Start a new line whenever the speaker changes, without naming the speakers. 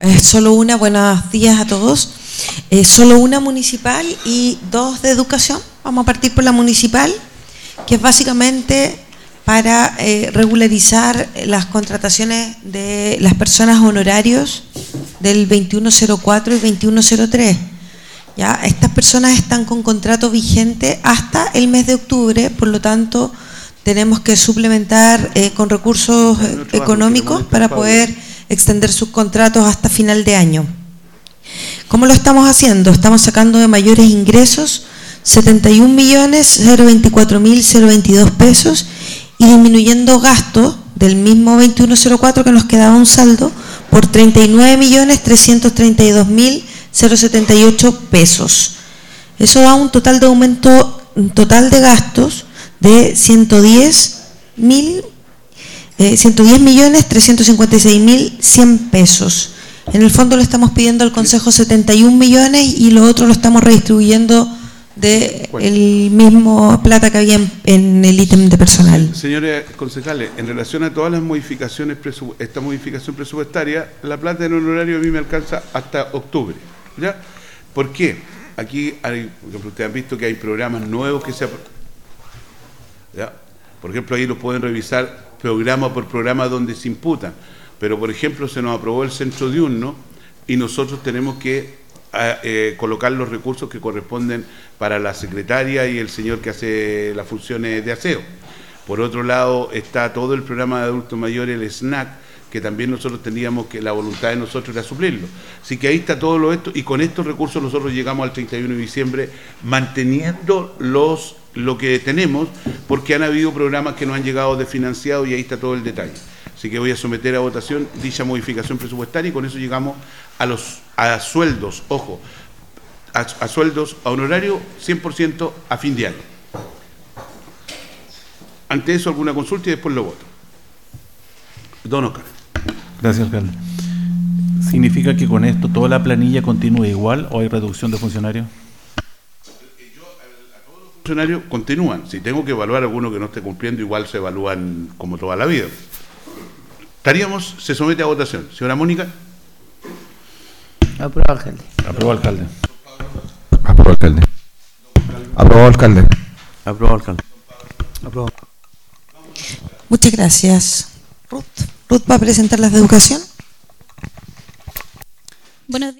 Solo una, buenos días a todos. Solo una municipal y dos de educación. Vamos a partir por la municipal, que es básicamente para regularizar las contrataciones de las personas honorarios del 2104 y 2103. ¿Ya? Estas personas están con contrato vigente hasta el mes de octubre, por lo tanto tenemos que suplementar con recursos económicos para poder extender sus contratos hasta final de año. ¿Cómo lo estamos haciendo? Estamos sacando de mayores ingresos 71.024.022 pesos y disminuyendo gastos del mismo 2104 que nos quedaba un saldo por 39.332.078 pesos. Eso da un total de aumento total de gastos de 110.356.100 pesos. En el fondo le estamos pidiendo al Consejo 71 millones y lo otro lo estamos redistribuyendo de el mismo plata que había en el ítem de personal.
Señores concejales, en relación a todas las modificaciones, esta modificación presupuestaria, la plata del honorario a mí me alcanza hasta octubre. ¿Ya? ¿Por qué? Aquí, ustedes han visto que hay programas nuevos que se... ¿Ya? Por ejemplo, ahí lo pueden revisar programa por programa donde se imputan. Pero, por ejemplo, se nos aprobó el centro diurno y nosotros tenemos que colocar los recursos que corresponden para la secretaria y el señor que hace las funciones de aseo. Por otro lado, está todo el programa de adultos mayores, el SNAC, que también nosotros teníamos que, la voluntad de nosotros era suplirlo. Así que ahí está todo lo esto, y con estos recursos nosotros llegamos al 31 de diciembre manteniendo lo que tenemos, porque han habido programas que no han llegado desfinanciados y ahí está todo el detalle. Así que voy a someter a votación dicha modificación presupuestaria y con eso llegamos a sueldos, ojo, a sueldos, a honorario 100% a fin de año. Ante eso, alguna consulta y después lo voto. Don Oscar.
Gracias, alcalde. ¿Significa que con esto toda la planilla continúa igual o hay reducción de funcionarios?
Los funcionarios continúan. Si tengo que evaluar alguno que no esté cumpliendo, igual se evalúan como toda la vida. Se somete a votación. Señora Mónica.
Aprobado, alcalde.
Aprobado, alcalde.
Aprobado, alcalde. Aprobado, alcalde.
Aprobado, alcalde.
Aprobado. Muchas gracias. Ruth va a presentar las de educación.
Buenos días.